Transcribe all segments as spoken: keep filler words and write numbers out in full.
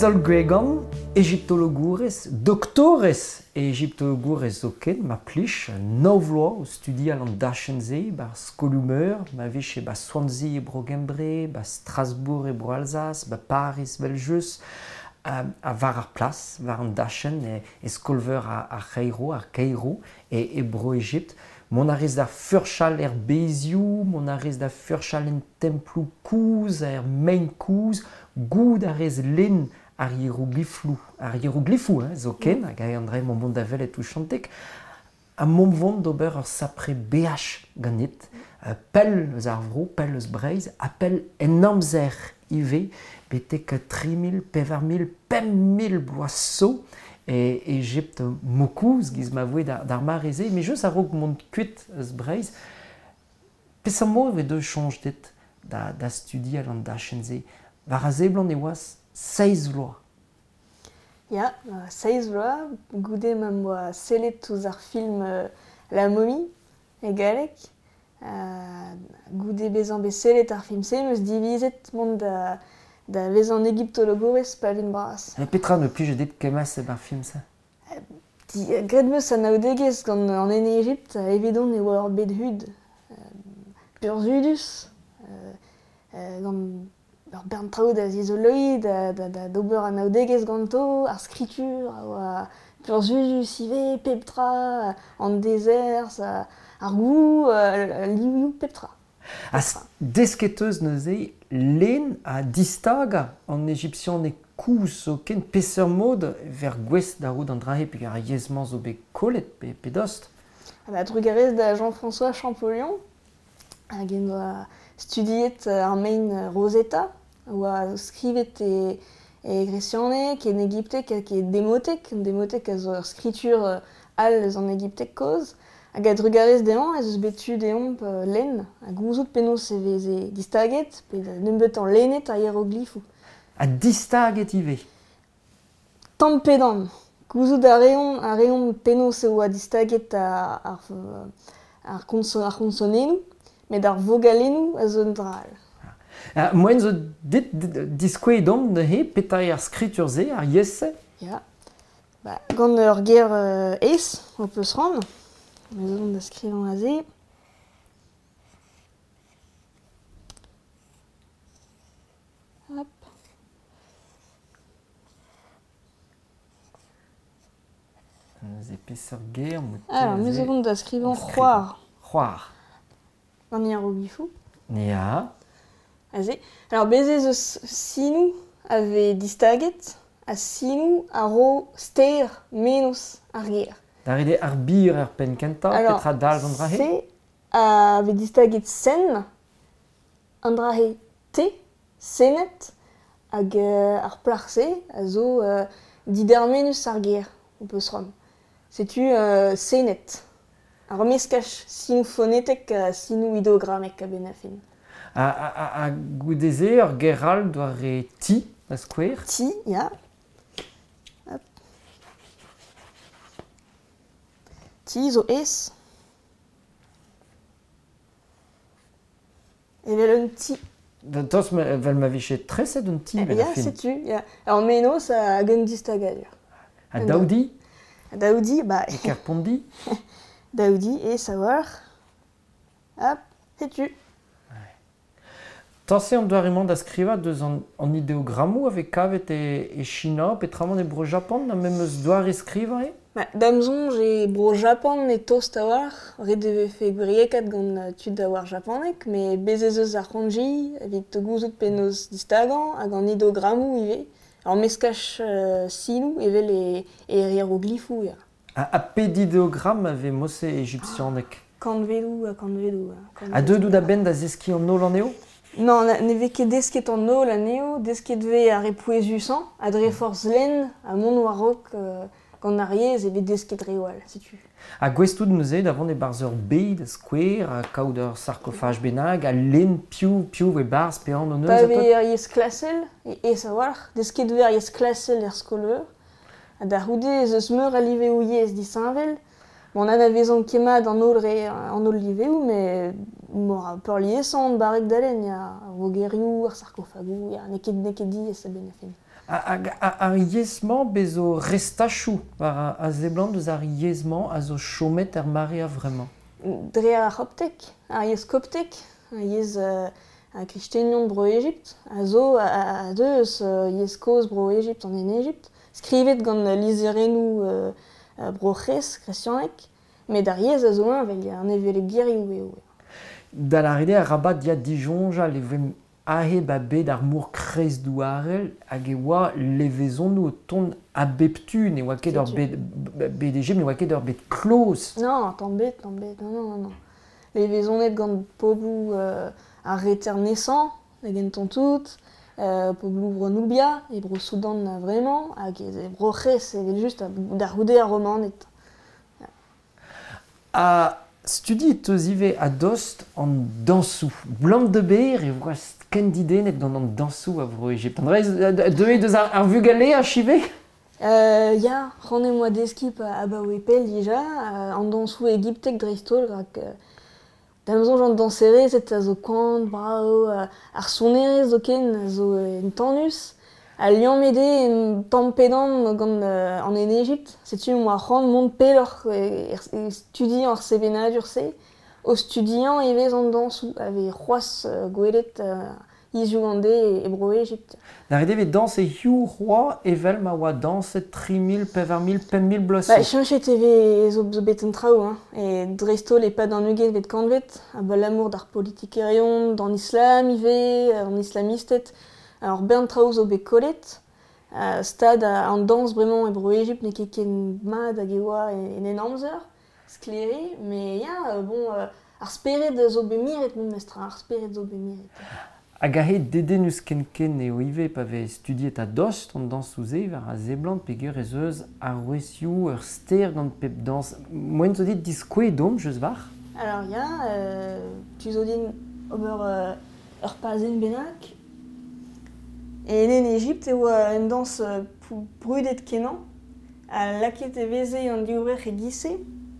Pezol Gwegan, égyptologourez, doctores égyptologourez zoken, ma plich, novloa au studi al an dachenze, bar skolumer, ma vech e ba Swansea e Brogembre, ba Strasbourg e Bro Alsace, ba Paris, Belgius, a, a var ar plas, var an dachen, e, e skolver a, a Cairo, a Cairo, e, e Bro Egypt. Mon arrez da furchal er bezioù, mon arrez da furchal en templou kouz, er main kouz, goud arrez len ar hieroglyphlou, ar hieroglyphou, hein, zo ken, hag a andre mon mont da velet ou chantek, a mom vont d'ober ur sapre B H ganit, uh, pel eus ar vro, pel eus breiz, a pel en amzer ive, betek tri mil, pevar mil, pem mil bloasso, et Égypte mokouz giz ma voe d'ar mareze, mais je sa rog mont kuit eus breiz, peseurt mo eve deus chanj dit da, da studi al an dachenze, var a zeblant e oas seiz vloaz. Ya, yeah, seiz vloaz, goude ma moa sellet ouz ar film uh, La Momie, e galek, uh, goude bezan be sellet ar film se, meus divizet mont da da vezan egyptologourez pa vin bras. E petra ne plije dit kemas e bar film sa? Di, gret meus an aodegez gant an ene Egypt, evidon e oa ur bet hud. Uh, pur zudus, uh, uh, gant ur bern traoù da zizoloid, da, da, da d'ober an aodegez ganto, ar skritur, a oa pur zudus ive, peptra, an dezers, uh, ar gou, uh, liou peptra. As desketeus neuze, len a distaga an egyptian e kouz o ken peseurt mod ver gwest da roud an drahe pe ar yezman zo bet kollet pe, pe dost. Ah bah, trugarez da Jean-François Champollion, hag en oa studiet ar main Rosetta, oa skrivet e, e grecianek, en Egyptek, hag e demotek, demotek a zo ur skritur al eus an Egyptek koz, hag a drugarez dean, ez eus betu deomp uh, len, a gouzout penaos e veze distaget, pe neum bet an lenet a hieroglyphou. A distaget ive. Tamm pedan, gouzout a reon, a reon penaos e oa distaget a, ar, ar, konso, ar konsonenou, met ar vogalennou a zo dral. Uh, Moen zo dit diskouet dom de he, petai ar skritur ze, ar yesse? Ya, ba, gant ur ger uh, ez, o peus ran, mais on da skrivañ a ze. Hop. Ze peseurt ger, moute Alors, meus ze... on da skrivañ c'hoar C'hoar. gant hieroglyphou. Ya. A ze. Alors, bezez eus sinou ave distaget, a sinou a ro steir menos ar ger. Daride ar bir er pen kenta, petra dal an drahe? Se ave distaget sen, an drahe te, senet, hag uh, ar plarse a zo uh, dider menus ar ger, o peus ram. Setu uh, senet. Ar meskach sinou phonetek a sinou ideogramek a ben a fin. A, a, a, a goudeze ur geral doa re ti, a skouer? Ti, ya. Hop. Ti zo ez. Evel un ti. Tos vel ma vichet treset un ti, ben a Ya, fin. setu, ya. Alors menos a gant distagadur. A daoudi? A daoudi, ba... E kerpondi? Daoudi e savoir. Hop, setu. Tanse an doa emañ da skriva deus an, an ideogrammoù avec kavet e, e China, petramant e bro Japan, na mem eus doa re skriva e? Ba, damzon, j'ai bro Japan e tost a war, ret deve fe gwiriekat gant uh, tud a war japanek, me bezez eus ar kanji, evit gouzout penaos distagan, hag an ideogrammoù ive. Alors meskach uh, sinou evel e, e hieroglyphou ya. A, a ped ideogram ave mosse egyptianek. Kant vedou, a kant vedou. A deudou da ben da zeski an nol an eo? Non, ne vez ket desket an nol aneo, desket ve a repouezusan, a dre forz len, a mon warok, euh, gant ar yez, e vez desket rewal, setu. A gwestout neuze davant e barzeur beid, skouer, a kaout ur sarkofaj benag, a len piou, piou e barz pe an o neus Pa a ve tot? ar yez klasel, e ez a war, desket ve ar yez klasel er skolveur, a da houde ez eus meur a live ou yez di sainvel. Bon, an a vezan kemad an ol re an ol liveou, mais mor a peur liesant barek d'alen, ya vogerioù, ar sarkofagou, ya neket neket di ez a ben a fin. Ar yezman bezo restachou, war a zeblant eus ar yezman a zo chomet er mare a vremañ. Dre ar hoptek, ar yez koptek, ar yez uh, a kristenion bro Egypt, a zo a, a deus uh, yez koz bro Egypt an en Egypt, skrivet gant uh, lizerenou uh, uh, bro c'hez, krestianek, met ar yez a zo un vel an evele girioù eo. Da la rede a rabat dia dijonja levem ahe ba bet ar mour krez douarel hag e oa levezon nou ton a beptu ne oa ket ur bet bet Egypt ne oa ket ur bet kloz. Non, tant bet, tant bet, non, non, non. Levezonet gant pobou uh, ar reter nesan, hag en ton tout, uh, pobou bro Nubia, e bro Soudan na vremañ, hag e bro c'hez evel just da roude a romanet. A studi eus ive a dost an dansou. Blant de ber e oa kendidenet gant an dansou a vro Egypt. Andrez, deuet eus ar, ar vugale a chive? Euh, ya, c'hanne moa deskip a, a baoe pel dija, uh, an dansou egiptek dreistol, rak uh, damzon jant danserezet a zo kant, brao, uh, ar sonerez zo ken a zo uh, en tannus, a liammede en tampedan gant uh, an en Egypt, setu moa c'hant mont peloc'h e, e studiant ar sevenadur se, o studiant evez an dansou, ave c'hoaz uh, gwelet uh, izioù an de e, e bro Egypt. Da rede vet dans e hiou roi evel ma oa danset tri mil, pevar mil, pem mil bloso. Ba, cheñchet eve zo, zo bet en traoù, hein. E dreistol e pad an uget vet kanvet, a bel amour d'ar politikerion, d'an islam ive, an islamistet. Alors bern traoù zo bet kollet, uh, stad a, an dans bremañ e bro Egypt ne ket ken mad hag e oa en, en amzer, skleri, me ya, uh, bon, uh, ar speret zo bet miret moun mestra, ar speret zo bet miret. Hag a hed dedenus ken-ken eo ive pa ve studiet a dost an dansouze war a zeblant peogwir ez eus ar wezioù ur ster gant pep dans. Moen zo dit diskouez dom, jeus var? Alors ya, euh, tu zo din ober uh, ur pazen bennak, e en Egypt e oa un dans uh, brudet kenan, a laket e veze an diouvrech e gise,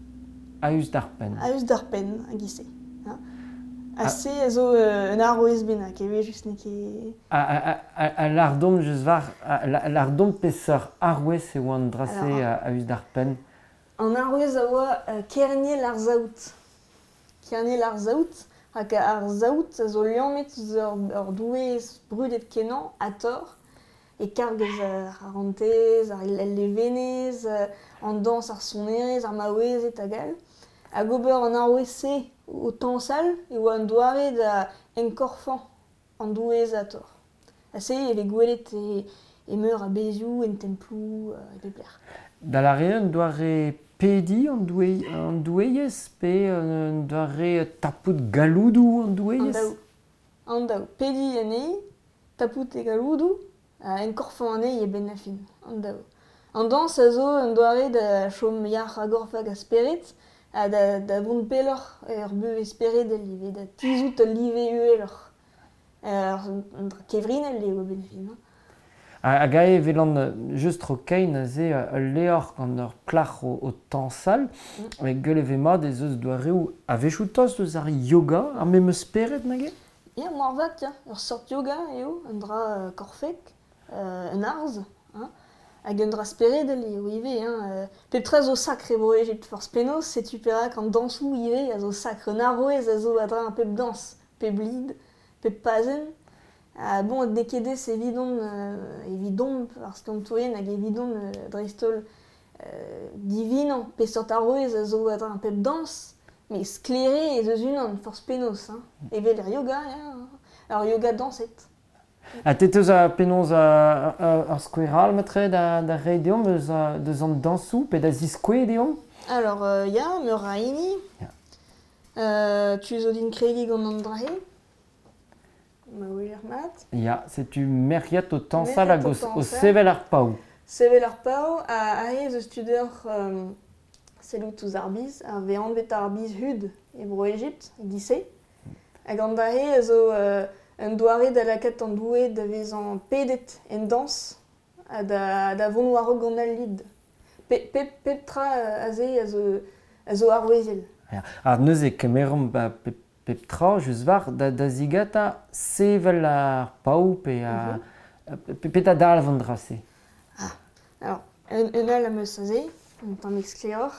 A eus d'ar pen. a eus d'ar pen a gise. Hein? A se a zo uh, un arroez bennak, e ve just ne ket... A, a, a, a lardom jeus var, a, la, lardom peseur arwez e oa an drase Alors, a, a eus d'ar pen. An arroez a oa uh, kerniel ar zaout. Kerniel ar zaout, hag ar zaout a zo liammet ur, ur douez brudet kenan a tor, e kargez ar rantez, ar levenez, an dans ar sonerez, ar maouezet hag al. Hag ober an arroez se o tansal, e oa an doare da enkorfan an douez a tor. A se e ve gwelet e, e meur a bezioù en templou, e pe bler. Da la reun doare pedi an doue, an doueiez, pe an doare tapout galoudou an doueiez? An daou. An daou. Pedi an ei, tapout e galoudou, a enkorfan an ei e ben a fin. An daou. An dans a zo an doare da chom yar a gorfag a speret, a da, da vont peloc'h ur beu esperet da live, da tizout a live ueloc'h. Ar an dra kevrinel leo ben a fin. Hein. Hag a e velan just ro kein a ze a leor gant ur plac'h o, o tansal, mm. e gwelet ve mat ez eus doareoù a vechou tost eus ar yoga, ar mem eus speret nage? Ya, moar vat, ya. Ur sort yoga eo, un dra uh, korfek, uh, un arz, hein. Hag un dra speret da leo ive, hein. Uh, pep tra zo sakre bro Egypt forz penaos, setu perak an dansou ive, a zo sakre. Un arroez a zo a dra un pep dans, pep blid, pep pazen. Ah, bon, ne ket se vidon, euh, evidon, parce qu'an toien hag evidon euh, dreistol euh, divinan, pe sort arroez a zo a dra un pep dans, mais sklere ez eus unan forz penaos. Hein. Evel er yoga, ya. Alors yoga danset. Ha tet eus a penaos ar skoueral metre da, da re deom eus a, deus an dansou, pe da ziskoe deom? Alors, euh, ya, meur raini. Yeah. Euh, tu zo din kregi gant an drahe. Ma ouer mat. Ya, setu merriat o tansal Merriat hag o o, o tansal. sevel ar paou. Sevel ar pao, a ahe eus studer euh, selout ouz ar biz, a ve anvet ar biz hud e bro Egypt, e gise. Hag an dahe a zo euh, un doare da lakat an doue da vez an pedet en dans, a da, da vont war gant al lid. Pe, pep, pep tra a ze a zo, a zo ar wezel. Ya. Ar neuze kemerom ba pep, pep tra, just var, da, da zigata sevel ar paou pe a, mm -hmm. Peta dal vendrase. Ah, alors, un un al am eus aze, un tamm excleor.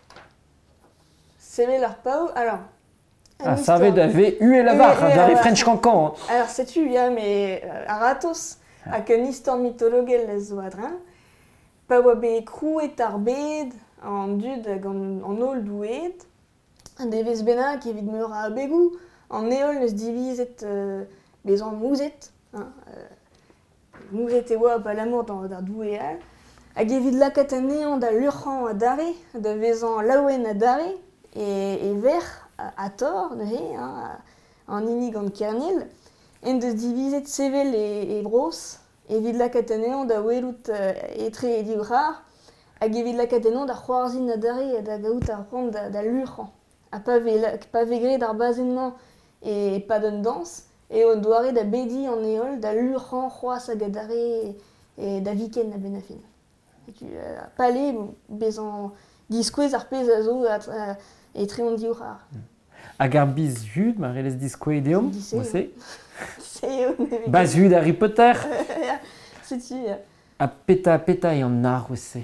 Sevel ar pao, alors... Ah, savet da ve u e lavar, da re French cancan. Alors, sais-tu, ya, mais euh, aratos, hag un istor mythologel ez zo adrein, pa oa be krou et ar bed, an dud hag an, an ol douet, an devez bennak evit meur a begou, an eol neus divizet euh, bezan mouzet, hein, euh, mouzet e oa pa l'amour d'ar douet al, hag evit lakat an neon da lurc'han a dare, da vezan laouen a dare, e, e ver a, a tor, neuze, hein, an inig an kernil, en deus divizet sevel e, e bros, evit lakat an neon da welout uh, etre e diwrar, hag evit lakat an neon da c'hoarzhin a dare da gaout ar c'hant da, da lurc'han. A pa ve, pa ve gret ar bazenman e pa d'un dans, e on doare da bedi an eol da lurc'han c'hoaz hag a dare e, e da viken a ben a fin. Et tu, uh, pale bezan diskouez ar pez a zo a, a, etre an diwrar. Hag ar biz hud, ma relez diskoe deom, Dise, c'est Baz hud Harry Potter. C'est-tu. A peta peta e an ar wese.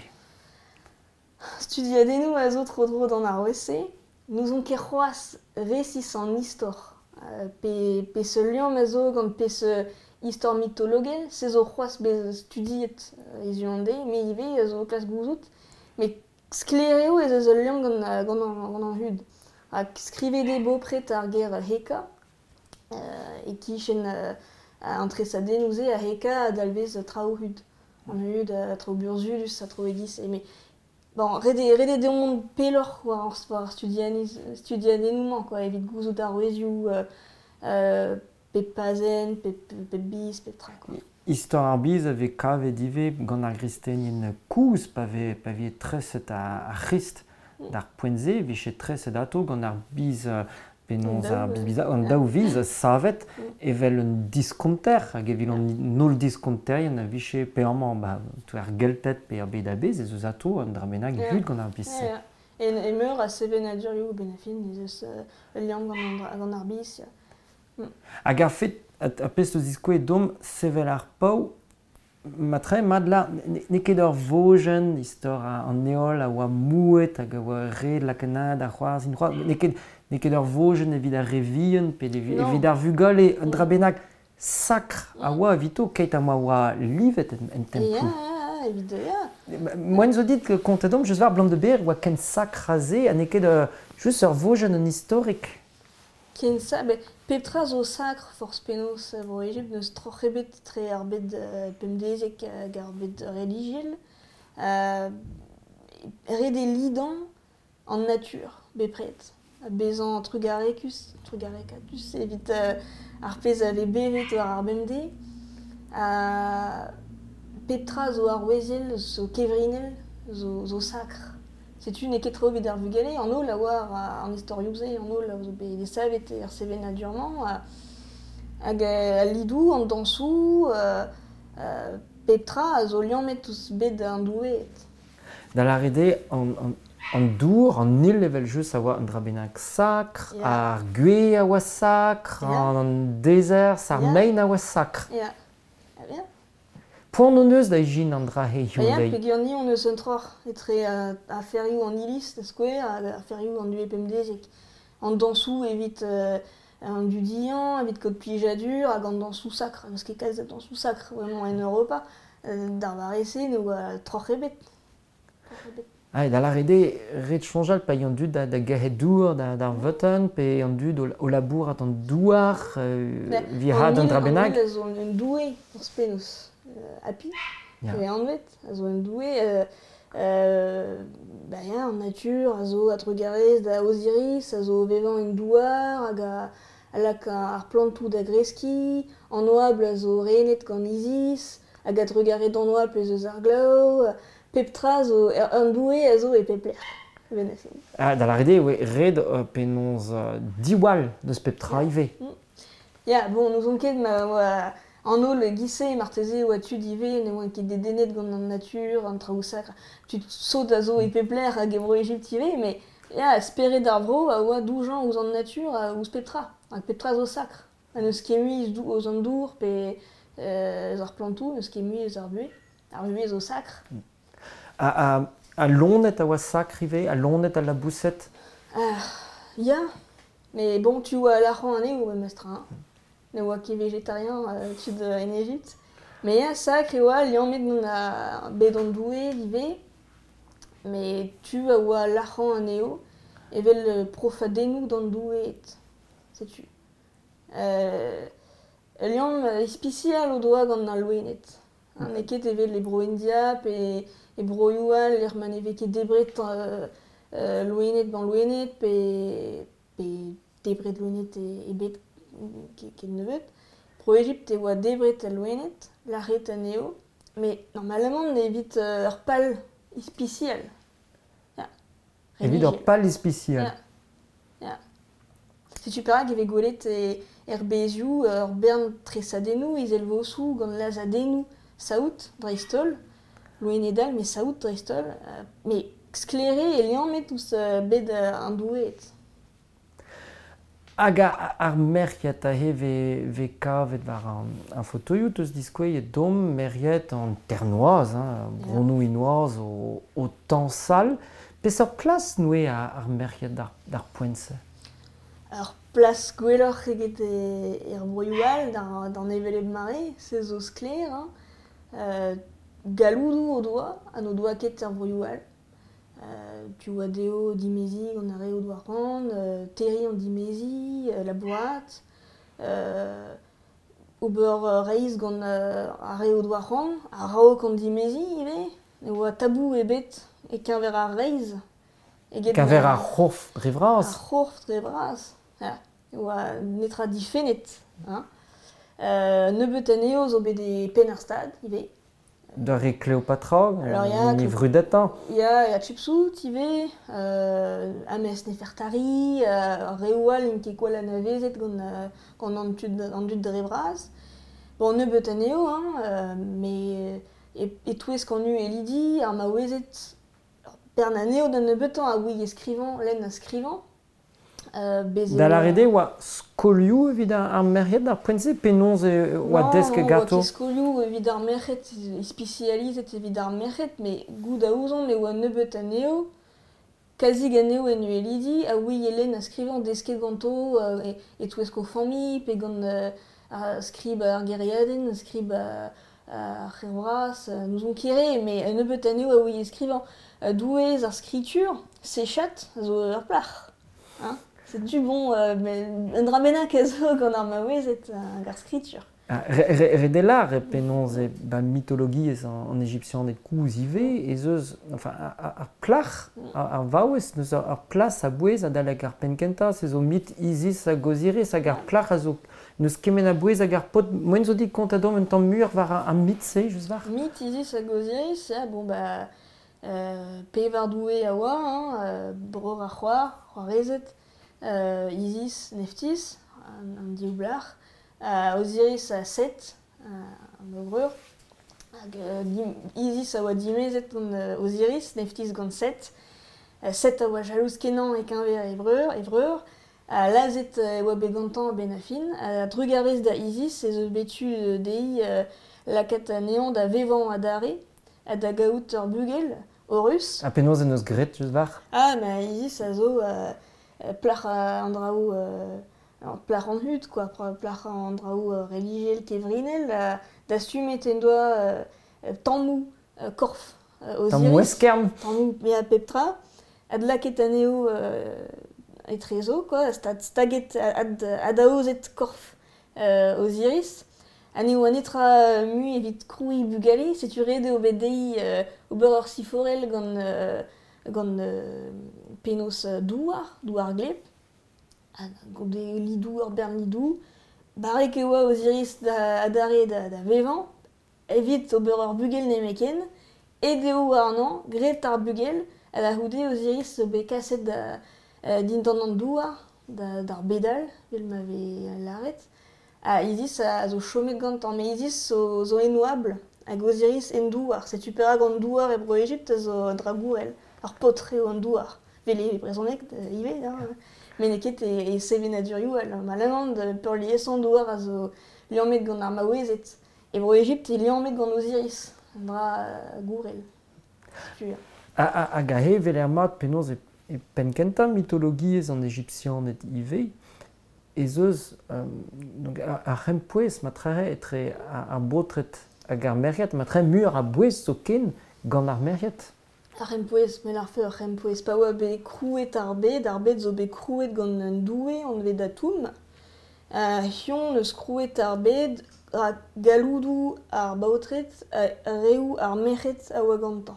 Studiadennoù a zo tro-dro d'an ar wese, nous on ket c'hoaz resis an istor. Uh, pe, pe se liam a zo gant pe se istor mythologel, se zo c'hoaz bez studiet uh, ez uande, me ive a zo klas gouzout, me sklereo ez eus ul liam gant, uh, gant, an, gant an hud. Ha skrivet e bo pret ar ger heka, uh, e kichen uh, an tresadennou-se a heka a dalvez traoù hud. An hud a trao burzulus a trao egis, e me... Bon, rede, rede deomont pelor war, war studiadennoù, quoi, evit gouzout ar ouezioù, uh, uh, pep pazen, pep, pep bis, pep tra, quoi. Istor ar biz ave kavet dive gant ar gristenien kouz pa ve, pa ve treset a, a c'hist d'ar poenze, vichet treset ato gant ar biz uh, penons ar biz an daou viz savet evel un diskonter hag evil an nol diskonterien a vichet pe amman ba tu ar geltet pe ar bet a bez ez eus ato an dra bennak hud gant ar biz se. En e meur a seven a durioù ben a fin ez eus ul liam gant ar biz. Hag ar fet a pest eus diskoe dom sevel ar pau, ma tre mad la, ne ket ur vojen, istor an neol a oa mouet hag a oa red lakenad a c'hoarzhin, ne ket, ne ket ur vojen evit ar revien, pe evit ar vugol e un dra bennak sakr a oa evito keit a moa oa livet en tempou. Ya, evit, ya. Moen zo dit kontet om, just war blant de ber oa ken sakr a ze, a ne ket just ur vojen un historik. Ken sa, be, pep tra zo sakr forz penaos vro Egypt neus troc'h ebet tre ar bet uh, pemdezek hag ar bet religiel. Uh, red e lidan an natur, bepret. Bezan trugarekus, trugarekatus, evit uh, ar pez ave bevet war ar bemde. Uh, pep tra zo ar wezel, zo kevrinel, zo, zo sakr. Setu ne ket tro vid ar vugale, an ol a war an istorioù-se, an ol a zo be de savet er seven naturement, hag a lidou, an dansou, uh, uh, pep tra a zo liamet ouz bet an douet. Da la rede, an, an, an dour, an nil level just a oa un dra bennak sakr, Yeah. ar gwe a oa sakr, Yeah. an dezer, ar Yeah. mein a oa sakr. Ya, a bien. Poan on eus da ijin an dra he A ya, Hyundai. pe giorni on eus un troc'h, etre a, a ferioù an ilis, da skouer, a, a ferioù an due pemdezek. An dansou evit uh, an dudian, evit kot plijadur, hag an dansou sakr, eus ket kalz dansou sakr, vraiment en Europa, uh, d'ar varese nou a troc'h ebet. Troc'h ebet. Ah, da la rede, ret chonjal pa yon dud da, da gahet dour da, da voten, pe yon dud o, o labour at an douar, euh, vi had an dra bennak. An il a zo un doue, ur spenos. Uh, api, Ya. e anvet, a zo un doue, uh, uh, ba ya, an natur, a zo a trugarez da Osiris, a zo vevan un douar, hag a, a lak ar plantou da greski, an oabl a zo renet gant Isis, hag a trugaret an oabl ez eus ar glav, pep tra zo, un doue a zo e pep ler. Ben a fin. Ah, da la rede, we, red uh, penons uh, diwal deus pep tra ive. Ya, bon, nous on ket ma oa... An ol gise marteze oa tu dive, ne oa ket de denet gant an natur, an traoù sakr. Tu saut a zo e pepler hag evro Egypt ive, mais ya, speret ar vro a oa doujan ouz an natur a ouz pep tra. Hag pep tra zo sakr. An eus ket muiz ouz an dour, pe, euh, ar plantou, neus ket muiz ar bue, ar bue zo sacre. A, a, a lonet a oa sakrive, a lonet a la bousset. Ah, ya, mais bon, tu vois l'argent année ou mestra, ne oa ket végétarien euh, tud euh, en Égypte. Mais ya sacre oa liant met non a bedon doué vive, mais tu a oa l'argent année o, evel profadenou dans doué, sais-tu. Euh, liant euh, spécial au doigt gant na loenet. Hein, ne ket evel les bro indiap et e broyoual er man eve ket debret euh, euh, loenet ban loenet pe pe debret loenet e, e bet ket ket nevet. Pro Egypte e oa debret a loenet, la ret aneo, mais normalement ne evit euh, ur pal spécial. Ja. Evit ur pal spécial. Ja. Ja. Si tu perak eve gwelet e er bezioù ur bern tresadennou izel vosou gant lazadennou saout dreistol, loenedal mais saout dreistol, euh, mais sklere e liant met tous euh, bed euh, an douet. Hag a- ar merket a he ve, ve kavet war an, an fotoioù eus diskouez dom merket an ternoaz, hein, bronou inoaz o, o tansal. Pes ur plas noue a, ar merket d'ar, d'ar poense. Alors, plas gwelloc'h eget e, er broyoual d'an, d'an eveleb mare, se zo skler, hein. Euh, galoudou o doa, an o doa ket er broyoual. Euh, tu vois deo dimezi gant a re o doa ran, euh, terri an dimezi, euh, la boate, euh, ober euh, reiz gant euh, a re o doa ran, a raok an dimezi, eve, ne oa tabou e bet e kenver ar reiz. Eget Kaver na- ar c'horf ar brevras. c'horf dre bras. Ja. E oa netra difennet. Hein. Euh, nebeut aneo zo bet e pen ar stad, ive. Da re Cléopatra, Alors, ya, ni Cléo- vrudet an. Ya, ya chipsout, ive. Euh, ames nefertari, euh, ar reoual in ket koal an avezet gant, euh, gant an tud, an dud dre bras. Bon, nebeut aneo, hein, euh, mais e, e touez kan nu e lidi, ar ma ouezet bern aneo d'an nebeut an a oui eskrivant, len a skrivant. Euh, bezet Da la oa- rede oa skolioù evit ar, ar merket d'ar poense, penons e, oa desk e gato. Non, oa keskolioù evit ar merc'het, e specializet evit ar merc'het, mais gout a ouzon me oa nebeut aneo, kazig aneo en e lidi, a oui elen a skrivant desket ganto, euh, e, e touesko fammi, pe gant euh, a skrib ar geriaden, a skrib a, a c'hevras, euh, nous on kere, mais a nebeut aneo a oui eskrivant. Euh, douez ar skritur, sechat, zo ur plach. Hein? C'est du bon, euh, mais un dramenak a zo gant ar maouezet euh, ar skritur. Ah, re- re- Redelar e penons e ba mythologiez an, an Egyptian et kouz ive, ez eus, enfin, ar, ar- ar plach, ar, ar vaouez, neus ar, ar plas a bouez a dalek ar penkenta, se zo mit Isis a Osiris hag ar plach a zo neus kemen a bouez hag ar pot, moen zo dit kont a dom un tamm mur war ar, ar mit se, just var. Myth Isis hag Osiris, ja, bon bah, euh, pevar doué a oa, hein, euh, bror a c'hoar, c'hoarezet, euh, Isis neftis, an, an diou blach, euh, Osiris a set, euh, an obreur, hag euh, dim, Isis a oa dimezet gant euh, Osiris, neftis gant set, euh, set a oa jalouz kenan e kenver evreur, evreur, a lazet e oa begantan a ben a fin, a drugarez da Isis, ez eus betu euh, dei euh, lakat a neon da vevan a dare, a da gaout ur bugel, Horus. A penons en eus gret, just var. Ah, mais Isis a zo euh, euh, plach a an draou, euh, alors, plach an hud, quoi, pra- plach an draou euh, religiel kevrinel, da, da sumet en doa euh, euh, tammou, euh, korf, euh, Osiris. Tamm oueskern. Tammou me a peptra, ad laket aneo euh, etrezo, quoi, stad staget ad, ad aozet korf euh, Osiris. Aneo an etra mu evit kroui bugale, setu rede o bet dei euh, ober ur siforel gant, euh, gant euh, penos euh, douar, douar gleb, ha, gant de lidou ur bern lidou, barek e oa Osiris da, adare da, da vevan, evit ober ur bugel nemeken, e deo war an, gret ar bugel, a da houde Osiris zo bet kaset da, euh, dintan an douar, da, d'ar bedal, vel ma ve laret. Ah, Isis a zo chomet gantan, mais Isis zo, zo enouable, hag Osiris en douar. Setu perak an douar e bro Egypt zo dragourel, ar potreo an douar. Vele brezonek ive, hein. Mais neket e, e sevenadurioù, al malamant peur lies an douar a zo liamet gant ar maouezet. Et pour l'Égypte, il y en met gant Osiris, dra euh, gourel. Tu A, a, a gahe veler mat penaos e, e penkenta mythologiez an Egyptien et ive, ez eus um, donc, a, a rempouez matrare etre a, a botret hag ar meriet, matrare mur a bouez zo ken gant ar meriet. A rempouez, men ar feur rempouez pa oa be krouet ar bed, ar bed zo be krouet gant un doue an vet atoum. Uh, Hion eus krouet ar bed, a galoudou ar baotret, a reou ar meret a oa gantan.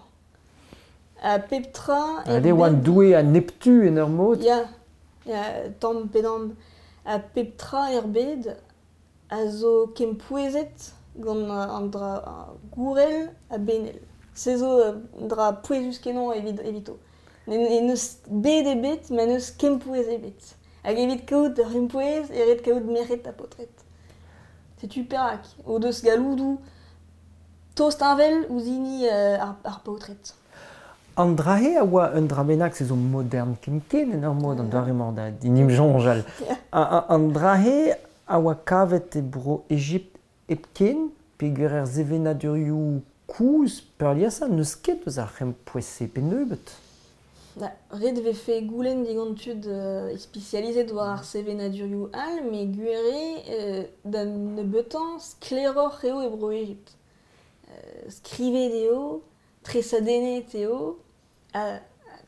A peptra... Ade oan doue a neptu en ur mod. Ya, ya, tamm pedam. A peptra er bed, a zo kempouezet gant an dra a gourel a benel. Se zo uh, dra pouezus kenon evit, evito. Ne, ne neus bed e bet, ma neus kempouez e bet. Hag evit kaout rempouez, eret kaout meret a potret. Setu perak. O deus galoudou tost anvel ouzini uh, ar, ar potret. An drahe a oa un dramenak se zo modern kemken en ur mod an doaremant da dinim jonjal. An drahe a oa kavet e bro Egypt epken, pe gwer zevenadurioù kouz peurliasa neus ket eus ar rempouese pe neubet. Da, red ve fe goulenn digantud uh, specializet war ar sevenadurioù all, me gwere uh, da neubetan skleroc'h eo e bro Egypt. Uh, skrivet eo, tresadennet eo, a, a,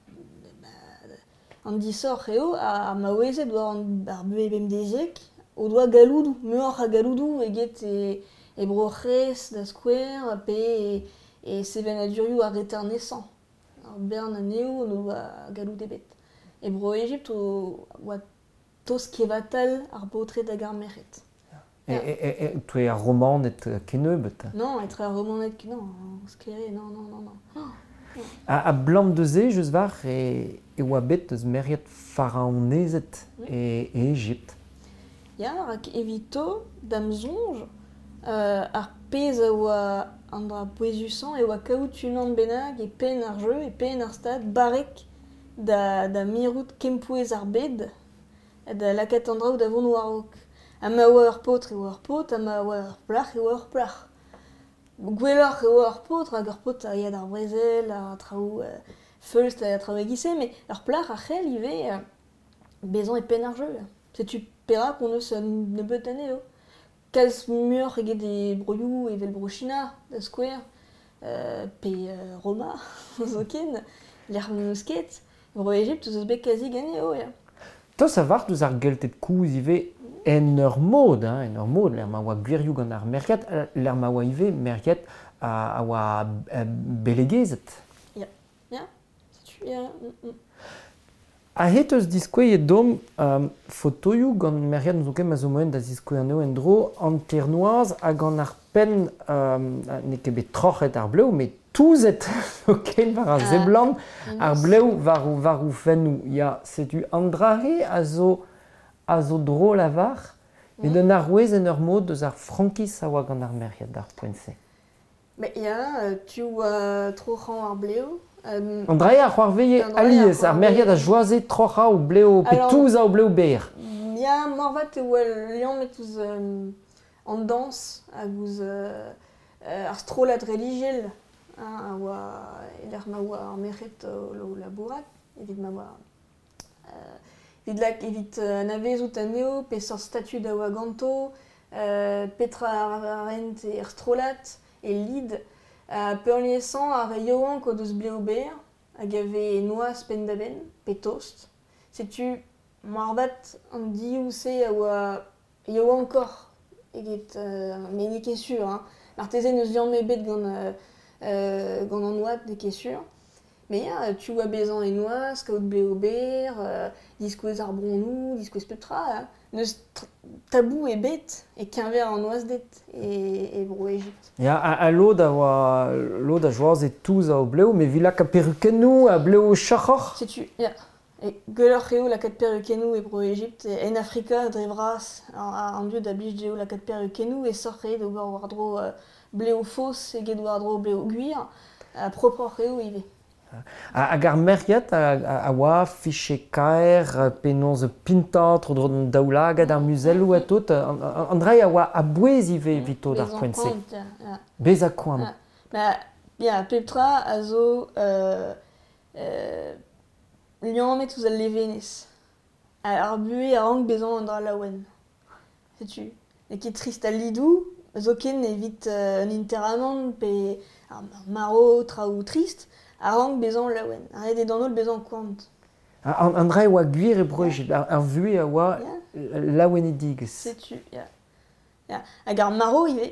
a, an disoc'h eo a, a maouezet war an ar beu bemdeziek, o doa galoudou, meoc'h a galoudou eget e, e bro c'hrez da skouer pe e, e sevenadurioù ar reternesan. Ar bern aneo no oa galoud ebet. E bro Egypt o oa tos kevatal ar botret hag ar meret. E, e, e, e tu e ar romanet keneubet. Non, etre ar romanet, non, sklere, non, non, non, non. Oh. A, a blam de ze, eus var, e, e oa bet eus meriet pharaonezet e, e Egypt. Ya, rak evito, dam zonj, uh, ar pez a oa an dra poezusan e oa kaout unan bennak e pen ar jeu e pen ar stad barek da, da mirout kempouez ar bed da lakat an draoù da vont warok. Ha ma oa ur potre e oa ur pot, ha ma oa ur plach e oa ur plach. Gwelloc'h e oa ur potre hag ur pot a yad ar brezel, a traoù uh, feulst a traoù egise, me ur plach a c'hell ive uh, bezan e pen ar jeu. Setu perak on eus nebeut aneo. Kalz mur eget e broioù evel brochina da skouer, euh, pe euh, Roma, zo ken, l'er neus ket, bro Egypt eus bet kazi ganeo, ya. Tos a vart eus ar geltet kouz ive en ur mod, hein, en ur mod, l'er ma oa gwirioù gant ar merket, l'er ma oa ive merket a, a oa belegezet. Ya, ya, setu, ya, mm, mm. A het eus diskouezet dom um, fotoioù gant meriet n'zo ket ma zo moen da diskouez aneo en dro an ternoaz hag an ar pen um, ne ket bet troc'het ar blev, met touzet o ken war ar zeblan ar blev war o var o fennou. Ya, setu an drare a zo, a zo dro lavar, met un ar ouez en ur mod eus ar frankis a oa gant ar meriet d'ar poense. Ba ya, tu oa troc'han ar blev. Um, An drahe ar c'hoarveie aliez, ar meriet a joazet trocha o blev, pe touz a o blev ber. Ya, morvat e oa liammet ouz um, an dans hag ouz uh, uh, ar strolat religiel. Hein, a oa, l'er ma oa ar meret o lo labourat, evit ma oa... Uh, evit lak, evit uh, navezout aneo, pe sor statu da oa ganto, uh, petra ar rent e ar strolat, e lid, Uh, peurliesan ar yoan ko deus bleo ber, hag ave noaz pen da ben, pe toast. Setu marbat an dioù se a oa yoan kor, eget uh, me ne ket sur, hein. Martezen eus liam me bet gant, uh, uh, gant an oad ne ket sur. Me ya, tu oa bezan e noaz, kaout bleo ber, uh, diskouez ar bronnou, diskouez petra, hein. Neus tabou e bet, e kenver an oaz det, e, e bro Egypt. Ya, a, a lod a oa, lod a joazet touz a o blev, me vilak a perukennou, a blev o chac'hoc'h. Setu, ya. E gwelloc'h eo lakat perukennou e bro Egypt, e en Afrika dre vras, an dieu da blij eo lakat perukennou, e sorc'he de war war dro uh, bleo fos, eget war dro bleo gwir, a proproc'h eo ive. Hag ar merc'hed a, a oa fiche kaer, penons pintat, tro daoulagad ar muzelloù a tot. Andrei a oa a bouez ive vito d'ar poent-se. Bez a koan. Ya, peptra a zo euh, euh, liamet ouz al levenez. Ar bue a rank bezan an dra laouen. Setu. E ket trist al lidou, zo ken evit euh, un interamant pe ar maro traoù trist, a rank bezan laouen. A red e danol bezan koant. Andrei a oa gwir e breujet, ar, ar vue a oa Yeah. laouen e digez. Setu, ya. Ya. Hag ar maro ive,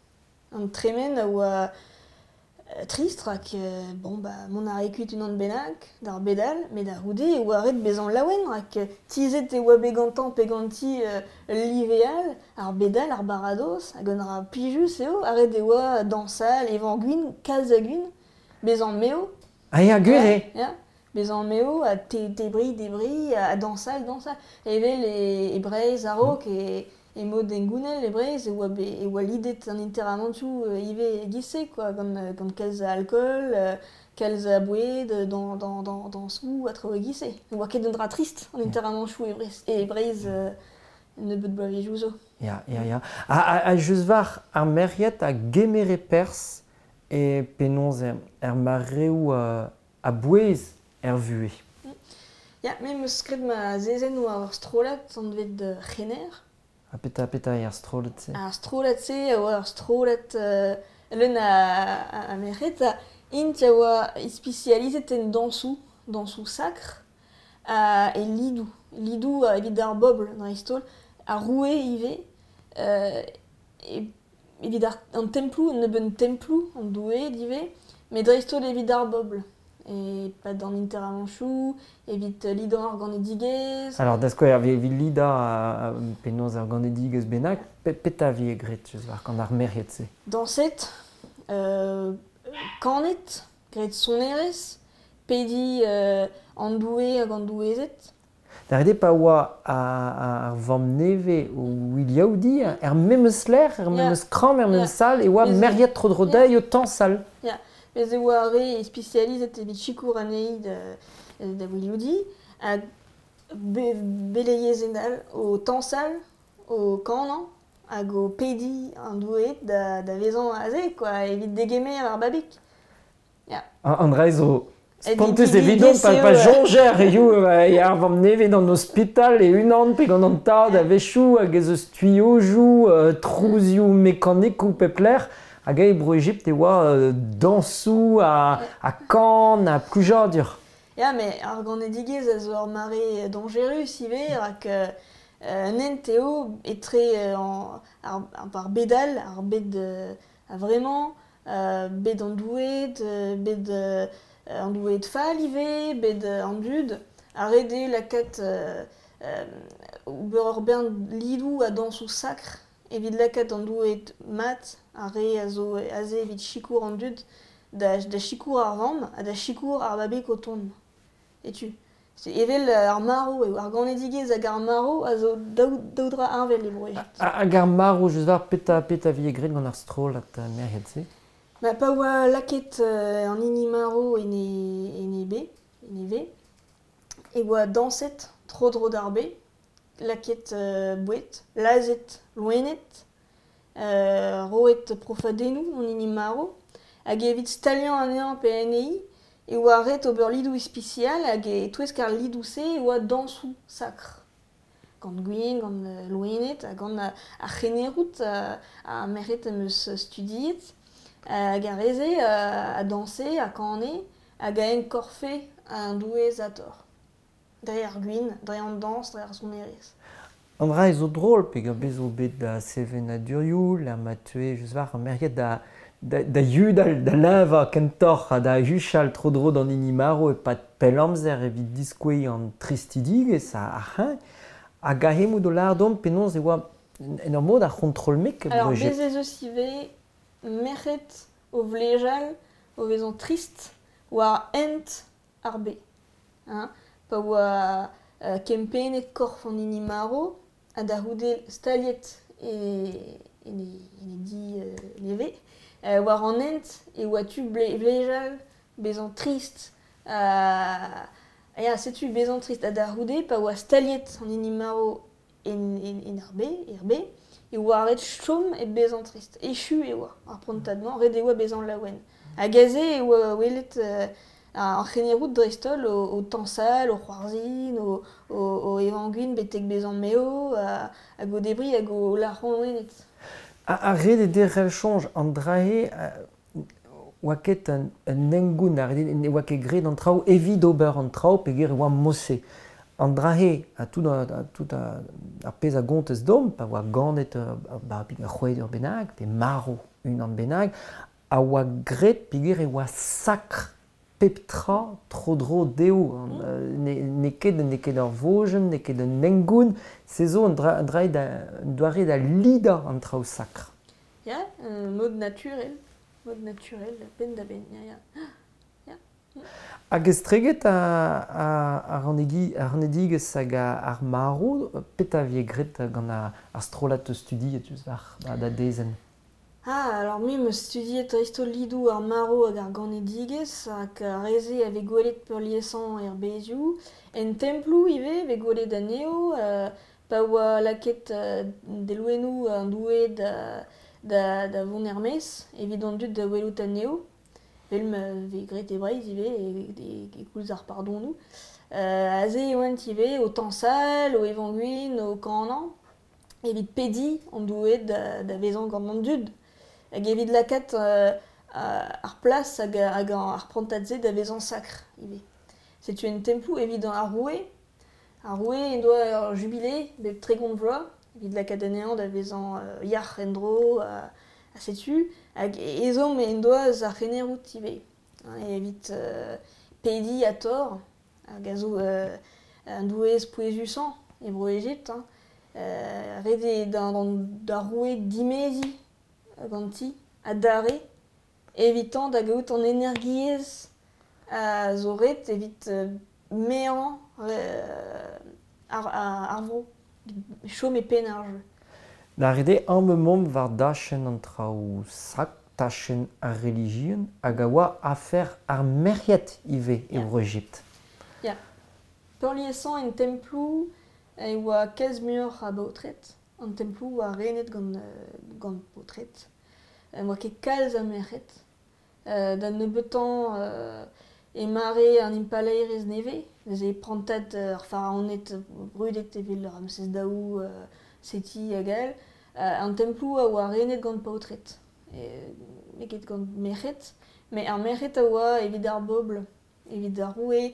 an tremen a oa euh, trist rak, euh, bon, ba, mon a rekuit unan bennak, d'ar bedal, met da roude, e oa ret bezan laouen, rak euh, tizet e oa begantan pe ganti euh, liveal, ar bedal, ar barados, hag an ra pijus eo, a ret e oa dansal, evan gwin, kalz a gwin, bezan meo. Ah, ya gwir Ya, bezan meo, a te, debri, debri, a dansal, dansal. Evel e, e breiz a rok, e, e mod en gounel e breiz, e oa, be, e oa lidet an interamantou euh, ive gise, quoi, gant, euh, gant kalz a alcool, euh, kalz a boued, euh, dans, dans, dans, dans sou, a trao gise. E oa ket un dra trist an interamantou e breiz, e breiz euh, ne beut bloavezhioù zo. Ya, ya, ya. A, a, a just var ar merc'hed a gemere pers e penons er, er marreou a, a bouez er vue. Ya, me meus skred ma zezen ou ar strolat an vet de c'hener. A peta peta er strolet se. Ar strolat se, a oa ar strolat euh, leun a, a, a merc'hed, a int a oa ispecializet en dansou, dansou sakr, a, e lidou. Lidou a evit ar bobl dra istol, a roue ive, euh, e evit ar, an templou, ne ben templou, an doue dive, met dra istol evit ar bobl. E pad an interamanchou, evit lidan ar gant e digez. Alors, d'az koe, evit lida a, a penons ar gant e digez bennak, pe, peta vi e gret, just var, gant ar merc'hed se. Danset, euh, kanet, gret sonerez, pedi euh, an doue hag an douezet. Da rede pa oa a, a, ar vamm neve o Williaoudi, er memeus ler, er memeus kram, er memeus sal, e oa Mais- merc'hed tro drodei o tan sal. Ya, ez e oa re e specializet evit chikour anei da, da Williaoudi, hag be, beleiezendal o tansal, o kanan, hag o pedi an douet da, da vezan a ze, quoi, evit degemer ar babik. Andrei zo E spontus di- e di- vidon di- pa, di- pa di- jonger e you e ar vamm neve d'an ospital e unan pe gant an tad a vechou hag ez eus tuyojou, uh, trouzioù mekanikou pepler, hag e bro Egypt e oa uh, dansou a, a kan, a ploujadur. Ya, me ar gant e digez a zo ar mare dangerus ive, rak euh, un ent eo etre euh, an, ar, ar bedal, ar bed euh, a vremañ, euh, bed an douet, euh, bed euh, an douet fall ive, bed euh, an dud, a rede lakat euh, euh, beur ur bern lidou a dansou sakr, evit lakat an douet mat, a re a zo a ze evit chikour an dud, da, da chikour ar vamm, a da chikour ar babek o ton. Et tu c'est evel ar maro e ar gant e digez hag ar maro a zo daou, daou dra arvel e broet. Hag ar marou, just var peta peta vi e gret gant ar strolat a merc'hed se. Ma pa oa laket euh, an ini maro en e, en e be, en e ve, e oa danset tro dro d'ar be, laket euh, bouet, lazet loenet, euh, roet profadenou an ini maro, hag evit stalian anean pe anei, e oa ret ober lidou ispicial hag e touesk ar lidou se e oa dansou sakr. Gant gwin, gant euh, loenet, hag gant a, a c'henerout a, a merc'hed em eus studiet, hag a reze a, a danse, a kane, hag a enkorfe an douez a tor. Dre ar gwin, dre an dans, dre ar sonerez. Andrei zo drôle, pe gant bez o bet da seven a durioù, la matue, just var ar merc'hed da da, da yudal, da lava kentor, a da huchal tro dro d'an inimaro e pat pel amzer evit diskouez an tristidig e sa ar c'hin, hag a hemmoù do lardom penons e oa en ur mod ar kontrolmek e Alors, breujet. bez eus ive, merc'hed o vlejal, o vezan trist, oa ent ar be. Hein? Pa oa uh, kempenet korf an inimaro, a da houdel staliet e, e, ne, e ne di uh, neve, uh, war an ent e oa tu ble, vlejal, bezan trist, Uh, ya, setu bezan trist a da roude, pa oa staliet an inimaro en, en, en arbe, erbe, e oa ret chom e bezan trist. Echu e oa, ar prontadman, red e oa bezan laouen. A gaze e oa welet uh, ar c'henerout dristol o, o tansal, o c'hoarzin, o, o, o evanguin betek bezan meo, a, a go debri a go larron wenet. A, a red e derrel chanj an drahe, oa ket un, un engoun, a red e oa ket gred an trao evit ober an trao pe ger e oa mosse. An drahe, a tout a, a, tout a, a pez a gontez dom, pa oa ganet a, a, a, a c'hwed ur benag, pe maro un an benag, a oa gred pe ger e oa sakr pep tra tro-dro deo. Mm. Uh, ne, ne ket ne ket ur vojen, ne ket un engoun, se zo an dra, drahe da, doare da lida an trao sakr. Ya, un mode naturel. Mode naturel, ben da ben, ya, ya. ya. Hag ez treget a, a, a ranedigus hag ar maro, pet a vie gret gant ar strolat studi etus var da dezen. Ah, alors mi me studiet tristo lidou ar maro hag ar ganediges, hag reze ave gwelet peur liesan er bezioù. En templou ive, ve gwelet aneo, uh, pa oa laket uh, delouenou an doue da, da, da vont ermez, evidon dut da welout aneo. Velm ve gret e breiz ive, e, e, e koulz ar pardon nou. Uh, aze e oant ive, o tansal, o evanguin, o kanan, evit pedi an doue da, da vezan gant an dud. Hag evit lakat uh, uh, ar plas hag, hag ar prontadze da vezan sakr ive. Setu en templou evit ar roue. Ar roue en doa jubile, de tregont vloa, evit lakat anean da vezan uh, yar en dro, uh, a setu. Hag ezom en doaz ar c'henerout ive. Hein, evit uh, pedi a tor, hag a zo uh, an douez pouezusan, ebro Egypt. Hein. Uh, rede da roue dimezi, ganti, a dare, evitant da gaout an energiez a zo ret evit uh, mean uh, ar, ar, ar vro, chom e pen ar jeu. Da rede an me mom var dachen an trao sak, dachen ar religion, hag a oa afer ar merc'hed ive e ur Egypt. Ya. Peur liesan en templou e oa kez muur a baotret. An templou a renet gant, uh, gant baotret. E oa ket kalz a merc'hed. Uh, da nebeutañ uh, e mare an impalaerez neve, ze prantat uh, ar pharaonet brudet evit le Ramsès daou, uh, seti hag al. Uh, an templou a oa renet gant baotret. E, ket gant merc'hed. Me ar merc'hed a oa evit ar bobl, evit ar roue,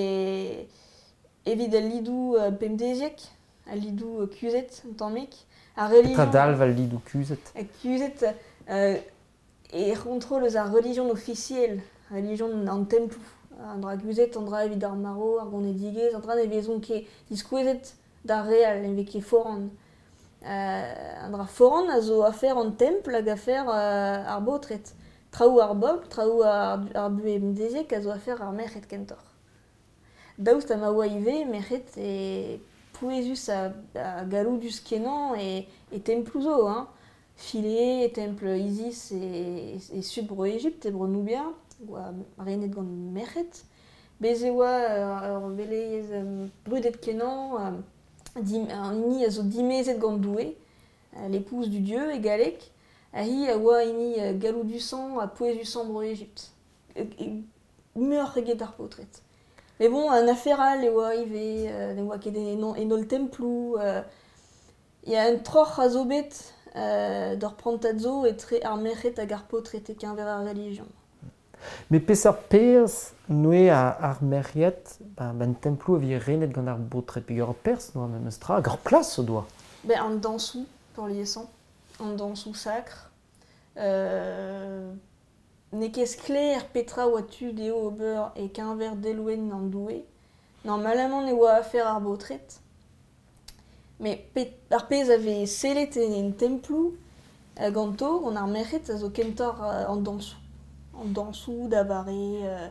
e evit al lidou uh, pemdeziek, al lidou uh, kuzet an tamek. A religion... Petra dalv al lidou kuzet. A kuzet uh, e kontrol eus ar religion officiel, religion an templou. An dra kuzet, an dra evit ar maro, ar ganedigez, an dra ne vezon ket diskouezet da real, ne ve ket foran. Uh, an dra foran a zo afer an templ hag afer uh, ar baotret. Traoù ar bobl, traoù ar, ar bue mdeziek a zo afer ar merc'hed kentor. Daoust a ma oa ive, merc'hed e pouezus a, a galoudus kenan e, e templou zo, hein. File, temple Isis e, e sud bro Egypt, e bro Nubia, oa renet gant merc'hed. Bez e oa ur velez um, brudet kenan, um, dim, an ini a zo dimezet gant doue, uh, l'épouse du dieu e galek, a hi a oa ini uh, galoudusan a pouezusan bro Egypt. E, e meur eget ar potret. Mais bon, an aferal e oa ive, uh, ne oa ket en, enol templou, uh, ya un troc'h a zo bet uh, d'ar prantat zo e tre ar merc'hed hag ar potret e kenver ar religion. Me peseurt pers noe ar, ar merc'hed, ben, ben templou a vi renet gant ar potret pe ur pers noa memes tra, hag ar plas o doa. Ben, an dansou, peur liesan, an dansou sakr. Euh, ne ket skler petra oa tu deo ober e kenver delouen an doue. Non, malamant ne oa afer ar baotret. Me pet, ar pez ave selet en, en templou uh, ganto, gant ar merc'hed a zo kentor uh, an dansou. An dansou da bare euh,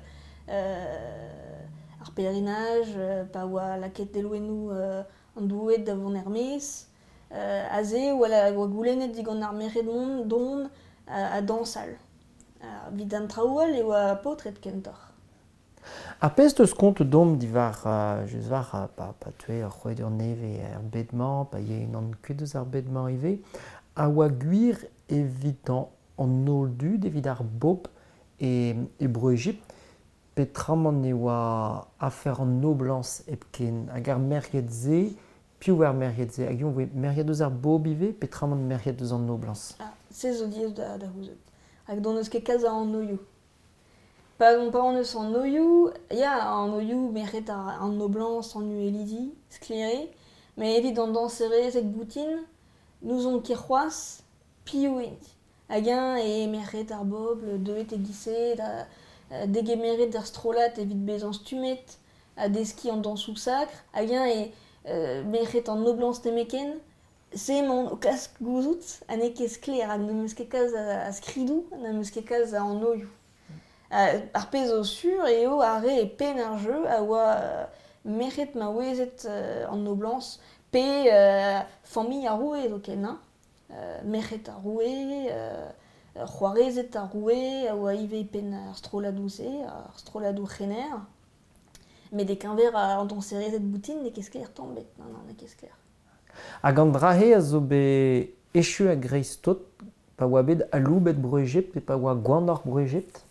euh, ar pèlerinage, euh, pa oa laket delouenou euh, an douet da vont ermez, euh, aze oa, oa goulennet digant ar merc'hed mont don a, a dansal. Uh, vid an traoal e oa potret kentor. A pest eus kont dom divar, uh, just var, uh, pa, pa tue ar c'hwed ur neve ar bedman, pa ye an ket eus ar bedman ive, a oa gwir evit an, an nol dud, evit ar bob e, e bro Egypt, petramant ne oa afer an noblans epken, hag ar merc'hed ze, piou ar merc'hed ze, hag yon oe merc'hed eus ar bob ive, petramant merc'hed eus an noblans. Ah, se zo diez da, da ouzet. Hag don eus ket kalz an noioù. Pa on pa on eus an noioù, ya an noioù merc'hed ar an noblans, an nu elidi, sklere, me evit an danserez ek boutin, nous on ket c'hoaz, piou int. Hag un e merc'hed ar bob, le deuet e gise, da, dege merc'hed ar strolat evit bezan stumet, a deski an dansou sacre, hag un e euh, merc'hed an noblans temeken, se mon kask gouzout, an e ket skler, hag ne meus ket kalz a, a skridou, ne meus ket kalz a an noioù. Uh, ar pez o sur eo a re e pen ar jeu a oa uh, merc'hed ma ouezet uh, an noblans pe uh, familh a roue zo ken, hein? uh, merc'hed a roue, uh, c'hoarezet a roue, a oa ive pen ar stroladou se, ar stroladou c'hener, met de kenver an danserezet boutin ne ket skler tambet, nan, nan, ne ket skler. Hag an drahe a zo be echu a greiz tot, pa oa bet aloubet bro Egypt, pe pa oa gwandor bro Egypt.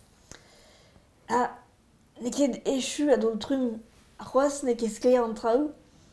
Ah, ne ket echu a dol trum c'hoaz ne ket skler an traoù.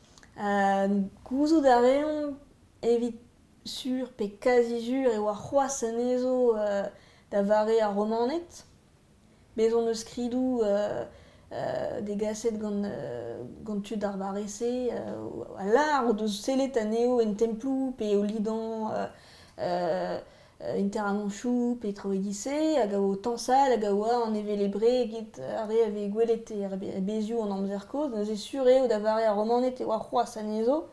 Uh, Gouzout a reont evit sur pe kazi sur e oa c'hoaz anezo uh, da vare a romanet. Bezon eus skridou uh, uh, de gaset gant, uh, gant tud ar varese uh, a lar o deus sellet aneo en templou pe o lidan uh, uh, inter an chou pe traoù gise, hag a o tansal, hag a oa an evelebre egit are ave gwelet e ar bezioù an amzer koz, neuze sur eo da vare a romanet e oa c'hoaz anezo,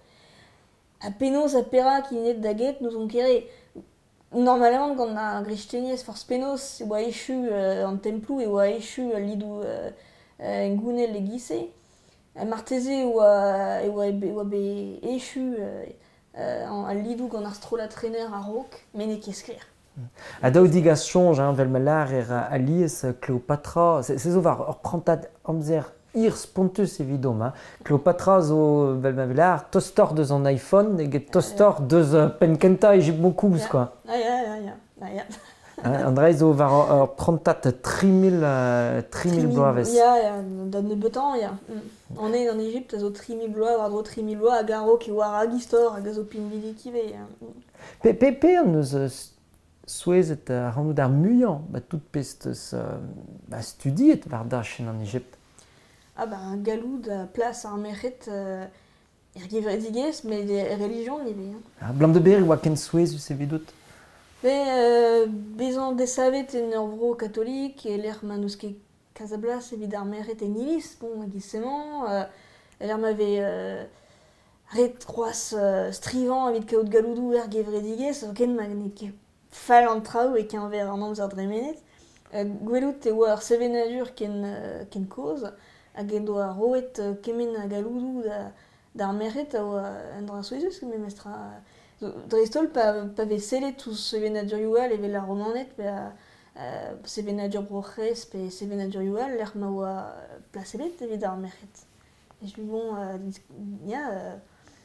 a penaos a perak inet da get nous on kere. Normalement, gant a grechteniez forz penaos, e oa echu uh, an templou e oa echu uh, lidou uh, uh, en gounel e gise. Uh, marteze e oa, e oa, e oa be echu uh, Uh, an lidou gant ar strolat trener a rok, men e ket skler. A daou digas chonj, hein, vel ma lar er a liez Cléopatra, se zo var ur prantat amzer ir sponteus evidom, hein. Cléopatra zo vel ma lar tostor deus an iPhone, eget tostor deus uh, penkenta Egypt bonkouz, ja. quoi. Ah ya, ya, ya. Ah, ya. Andrei zo var ur prantat tri mil bloavezh. Ya, ya, da ne betan, ya. Mm. On est en Égypte, a zo tri mil bloaz, war dro tri mil bloaz, hag ar rok e war hag istor, hag a zo pinvidik ive. Ya. Pe, pe, pe an eus uh, souezet uh, rannout ar muiañ, ba tout pest eus uh, ba studiet war dachenn en Égypte. Ah ba, un galou da plas ar merc'hed uh, er gevredigez, met de religion nive. Hein. Ah, blam de ber oa ken souezus evidot. Be, euh, bezan desavet en ur vro katolik, e l'er ma neus ket kazablas evit ar merc'hed en iliz, bon, hag isemañ, euh, l'er ma ve euh, ret c'hoaz euh, strivan evit kaout galoudou er gevredigez, so ken ma ne ket fall an traoù e ken ver an amzer dremenet. Euh, Gwelout e oa ar sevenadur ken, euh, ken koz, hag en doa roet euh, kemen a galoudou da, d'ar merc'hed a oa en dra souezus, me mestra... Drestol pa, pa ve sellet tous sevenadur youal e vel ar romanet, pe a uh, sevenadur broc'hez pe sevenadur youal, l'er ma oa placellet evit ar merc'hed. E ju bon, uh, ya, uh,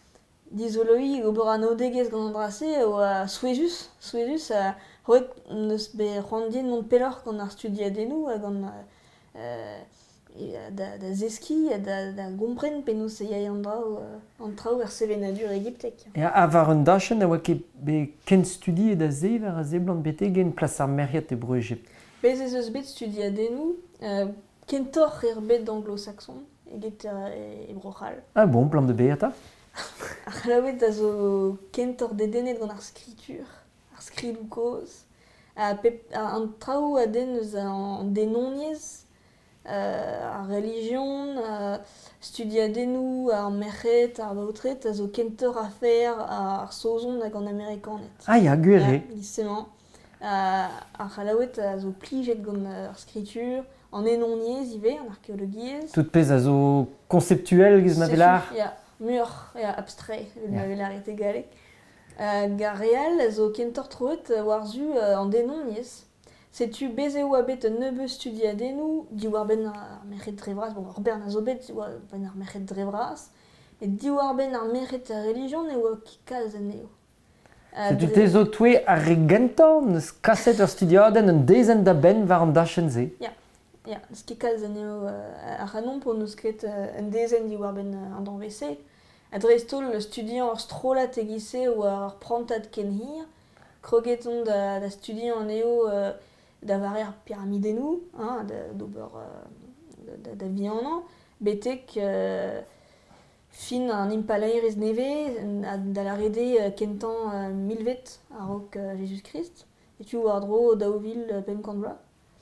dizologi ober an odegez gant an drase oa souezus, souezus a roet neus be c'hoandien mont pelloc'h gant ar studiadennoù hag an uh, da, da zeski, da, da gompren penaos e yae an drao, uh, an traoù er sevenadur egiptek. E a war un dachenn a oa ket be ken studi e da ze war a zeblant bete gen plas ar merc'hed e bro Egypt. Bez ez eus bet studiadennoù, uh, kentor er bet d'anglo-saxon, eget uh, e brochal. Ah bon, blam de ber eta? Ar c'halaouet a zo kentor dedennet gant ar skritur, ar skridou koz. A pep, a, an traoù a den eus an denoniez, Uh, ar religion, uh, studiadennoù, ar merc'hed, ar baotret, a zo kentor a fer ar sozon hag an amerikanet. Ah ya, gwere. Ja, gisemañ. Uh, ar c'halaouet a zo plijet gant ar skritur, an enoniez ive, an arkeologiez. Tout pez a zo konceptuel giz ma velar. Ja, mur, ja, abstrait, vel ma velar ete galek. Uh, gar real a zo kentor troet war zu uh, an denoniez. Sais-tu baiser ou abet un nebe studiadenou, di war ben ar merc'hed drevras, bon, ar bern a zo bet, di war ben ar merc'hed drevras, et di war ben ar merc'hed religion e oa kikaz an eo. Se tu te zo twe ar regentan, neus kaset ur studiaden un dezen da ben war an dachenze. Ya, ya, neus kikaz an eo uh, ar anon po neus ket uh, un dezen di war ben uh, an dan vese. A dreistol le studiant ar strolat egise ou ar prantat ken hir, krogeton da, da studiant an eo uh, da varer pyramidenou, hein, da, d'ober uh, da, da vi an an, betek uh, fin an impalairez neve da la rede uh, kentan uh, milvet a rok uh, Jésus-Christ, et tu war dro daouvil uh, pemkant bla.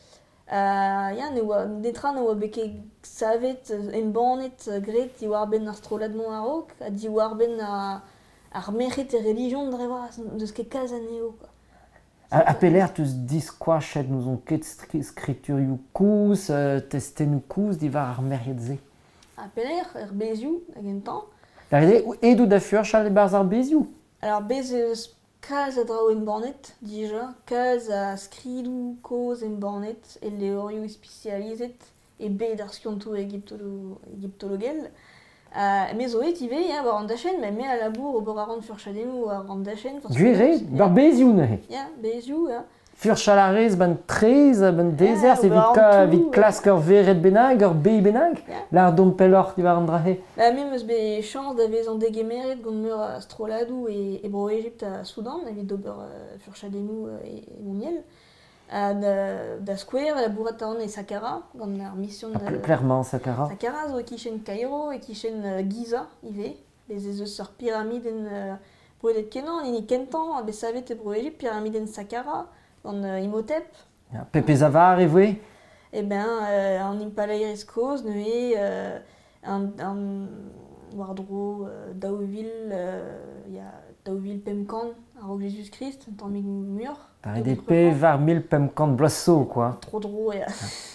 Uh, ya, ne oa, netra ne oa beke savet en banet uh, gret di war ben ar stroladmon a rok, a di war ben a, ar merc'hed e religion drevras, deus ket kaz an eo, quoi. A, a peler teus diskoachet nous on ket skriturioù kouz, uh, testennoù kouz di war ar merc'hed ze. A peler, er bezioù, hag en tan. La rede, edou da furchal e barz ar bezioù. Alors, bez eus kaz a drao en banet, dija, kaz a skridou koz en banet, e leorioù specializet, e bet ar skiontou egyptolo, egyptologel. Uh, me zo et ive, ya, war an dachen, me me a labour o bor a ran furchadennou war an dachen. Gwere, bar bezioù ne he. Ya, bezioù, ya. Furchal a rez ban trez, ban dezer, se vit, ka, vit klask ur veret benag, ur bei benag, yeah. L'ar dom pelor di war an drahe. Ba, me meus be chans da vez an degemeret gant meur a stroladou e, e bro Egypt a Soudan, evit d'ober uh, furchadennou uh, e, e moniel. Uh, da, da skouer, la bourrat an e Saqqara, gant ar mission de... Clairement, Saqqara. Saqqara zo e kichen Cairo, e kichen uh, Giza, ive, bez ez eus ur pyramiden uh, broedet kenan, ni kentan, be savet e bro Egypt, pyramiden Saqqara, gant uh, Imhotep. Ja, Pepe Zavar e voe. Eh ben, euh, an impalairez koz, neuze, euh, an, an wardro euh, daouvil, euh, ya daouvil pemkan, a rog Jésus-Christ, un tammig mur. Par ede pe var mil pemkant blaso, quoi. Tro dro, ya.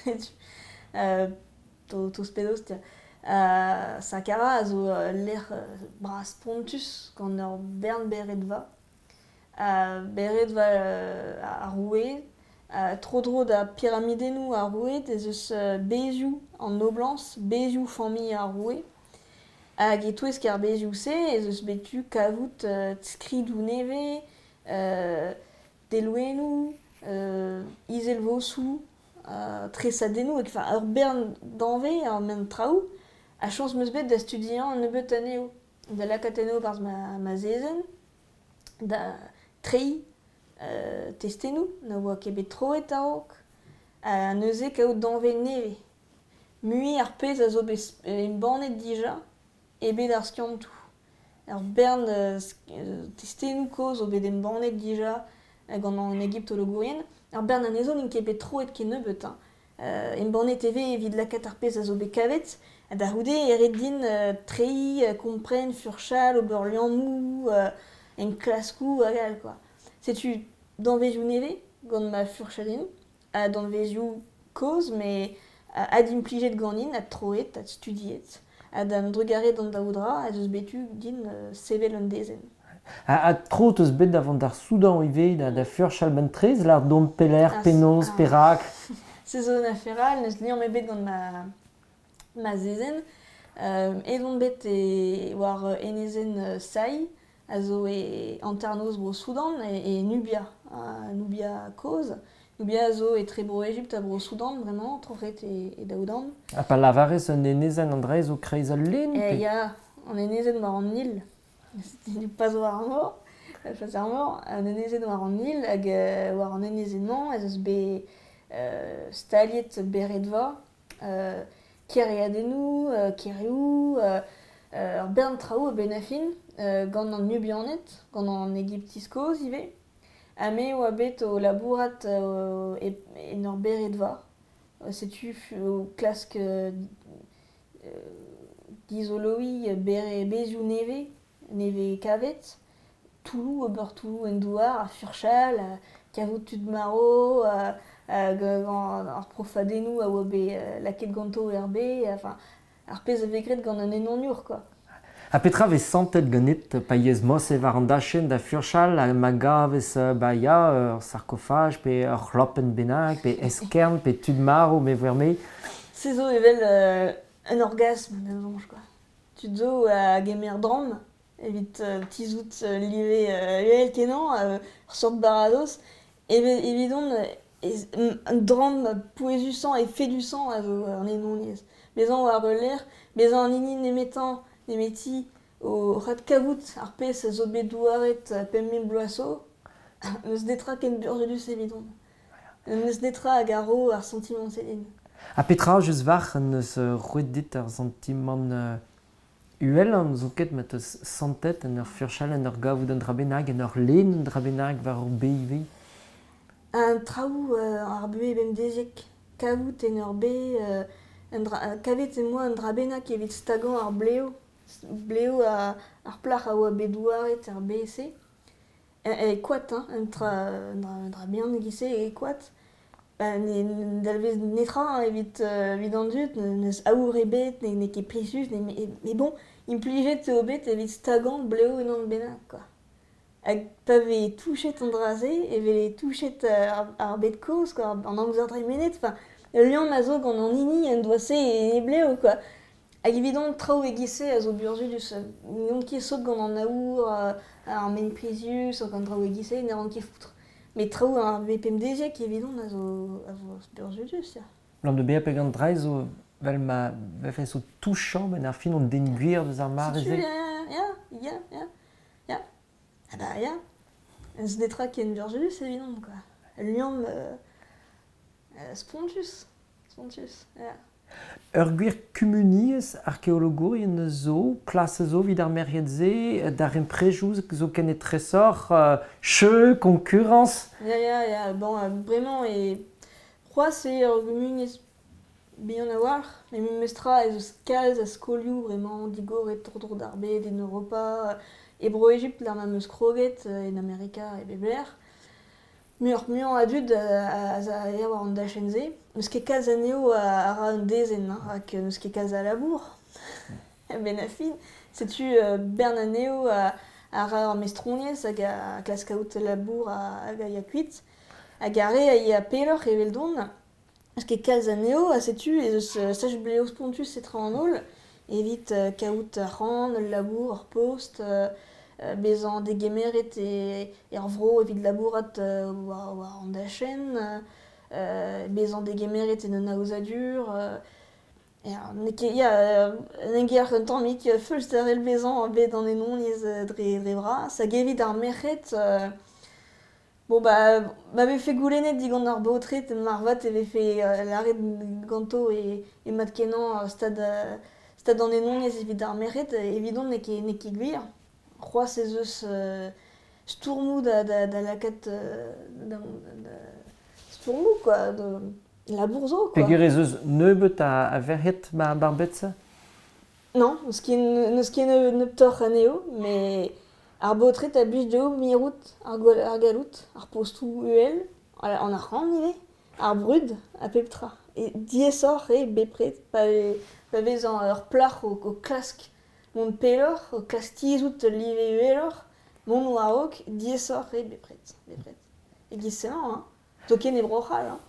euh, to, to spedos, tia. Uh, Saqqara a zo uh, l'er uh, bras pontus gant ur bern beret va. Uh, beret va uh, a roue, Uh, tro dro da pyramidennou a roue, ez eus uh, bezioù an oblans, bezioù fammi a roue. Hag e touez kar bezioù se, ez eus betu kavout uh, skridou neve, uh, delouennou, uh, izel vossou, uh, tresadennou, hag fa ur bern danve ar men traoù, a chans meus bet da studiant an nebeut aneo. Da lakat aneo barz ma, ma zezen, da trei, Uh, testennou, na oa kebet troet a-raok, a neuze kaout danve neve. Mui ar pez a zo bez en banet dija, e bet ar skiantou. Ar bern uh, testennou koz o bet en banet dija, uh, gant an egyptologourien, ar bern an ezo n'in kebet troet ket nebeut. Hein. Uh, en banet eve evit lakat ar pez a zo bet kavet, a da houde eret din uh, trei, uh, kompren, furchal, ober liammou, uh, en klaskou, agal, quoi. Setu danvezioù neve, gant ma furchadennou, a danvezioù koz, me a ad implijet ganin, ad troet, ad studiet, ad an drugaret an daoudra, ad eus betu din uh, sevel an dezen. A, a tro teus bet davant d'ar Soudan ive, da, da furchal ben trez, l'ar dom peler, Ah, penaos, ah. perak. Se zo na feral, neus liam ebet gant ma, ma zezen, euh, edon bet e war uh, enezen uh, sai, a zo e anternoz bro Soudan e, e Nubia, a Nubia koz. Nubia a zo e tre bro Egypt a bro Soudan, vraiment, trofret e, e daoudan. A pa lavarez un enezen andrez o kreiz al len. E ya, an enezen war an Nil, du pas zo war an mor, pas ar mor, an enezen war an Nil, hag uh, war an enezenman, ez eus be uh, staliet beret va, uh, keriadennou, uh, kerioù, uh, uh, ar bern traoù a benafin, uh, gant an Nubianet, gant an Egyptiskoz ive, ha me oa bet o labourat uh, e, en ur beret va, uh, setu o klask uh, dizoloui bere bezioù neve, neve kavet, toulou ober toulou en douar, ar furchal, a kavout tud maro, a, a, gant ar profadennou a oa be uh, laket ganto er be, enfin, ar pez a vegret gant an enonur, quoi. A petra vez santet ganit paiez mos e var an dachen da furchal a maga vez uh, ba ya ur sarcophage pe ur lopen bennak pe eskern pe tud maro me verme. C'est zo evel euh, un orgasme da zonj, quoi. Tu zo a gemer drom, evit uh, tizout uh, live uh, uel kenan, uh, sort barados, evidon uh, un drom pouezusan et fedusan a zo an enon liez. Bezan war l'air, bezan an inin emetan, emeti o rat kavout ar pez a zo bet douaret pem mil bloaso, neus detra ken burgelus evidon. Neus detra a garo ar sentiment selin. A petra eus var neus uh, roedit ar sentiment uh, uel an zo ket met eus santet en ur furchal en ur gavout an dra bennak en ur len an dra bennak var ur be ive. Un traoù uh, ar bue bem dezek, kavout en ur be, uh, un dra, uh, kavet en moi un dra bennak evit stagan ar bleo, bleo a, ar plach a oa bedouaret ar B S C. E koat, hein, un dra, un dra, un dra bien gise e koat. Ba, ne, dalvez netra hein, evit, uh, evit an dut, neus aour e bet, ne, ne ket presus, ne, me, me bon, implijet o bet evit stagan bleo en an bennak, quoi. Hag pa ve touchet an draze, e ve touchet ar, ar bet koz, quoi, an amzer dre menet, enfin, le lion ma zo gant an ini en doase e bleo, quoi. Hag evidon traoù e gise a zo burzhudus, n'on ket saut gant an aour, uh, ar men prezius, gant traoù e gise, ne ran ket foutre. Mais traoù ar V P M D G ki evidon a zo, a zo burzhudus, ya. L'an de beap e gant dra zo vel ma vefe zo touchant ben ar fin on denguir eus ar mar Si tu, eze. ya, ya, ya, ya, ya. Ah bah, ya. Ez detra ken burzhudus evidon, quoi. Liam, euh, euh, spontus, spontus, ya. Ur gwir kumuniez arkeologorien zo, klas zo vid ar meriet ze, d'ar emprejouz zo ken e tresor, uh, che, konkurrans. Ya, ya, ya, bon, euh, vraiment, e... C'hoaz se ur gumuniez bihan a war, me mi mestra ez eus kalz a skolioù vraiment digoret tordor d'ar bet en Europa, Ebro-Egypt l'ar ma meus kroget en Amerika e bebler. Mur muan a dud a za e war an dachenze. Neus ket kalz aneo a ra un dezen, hein, rak neus ket kalz a labour. Ben a fin, setu uh, bern aneo a, a ra ar mestroniez hag a klaskaout labour a, a ya kuit. Hag a re a ia peloc'h evel don. Neus ket kalz aneo a setu ez eus uh, saj bleo spontus etra an holl. Evit uh, kaout ar ran, ul labour, ur post, uh, uh, bezan degemeret e, e ar vro evit labourat uh, war, war an dachen, uh, uh, bezan degemeret en un aozadur. Uh, ja, nek e, ya, n'en ger un tamm mik feulst ar el bezan bet an enon liez uh, dre, dre bras. Hag evit ar merc'het, uh, bon ba, ba vefe goulennet digant ar baotret en marvat e vefe uh, l'arret ganto e, e mat kenan uh, stad... Uh, Stad an enon ez evit ar merc'het, evidon ne ket ne ket gwir. C'hoaz ez eus uh, stourmou da, da, da lakat... Uh, da, da, stourmou, quoi, de labour zo, quoi. Peogwir ez eus nebeut a, a verhet ma barbetze? Non, neus ket neus ket neub torc'h aneo, me ar baotret a blij deo mirout ar, ar galout, ar postou uel, an ar ran ivez, ar brud a pep tra. E diezoc'h e bepret, pa e... Pa vezan ur plach o, o klask mont peloc'h, o klask tizout live ueloc'h, mont war-raok, diezoc'h e bepret. bepret. E giseman, hein. Token e brochal, hein.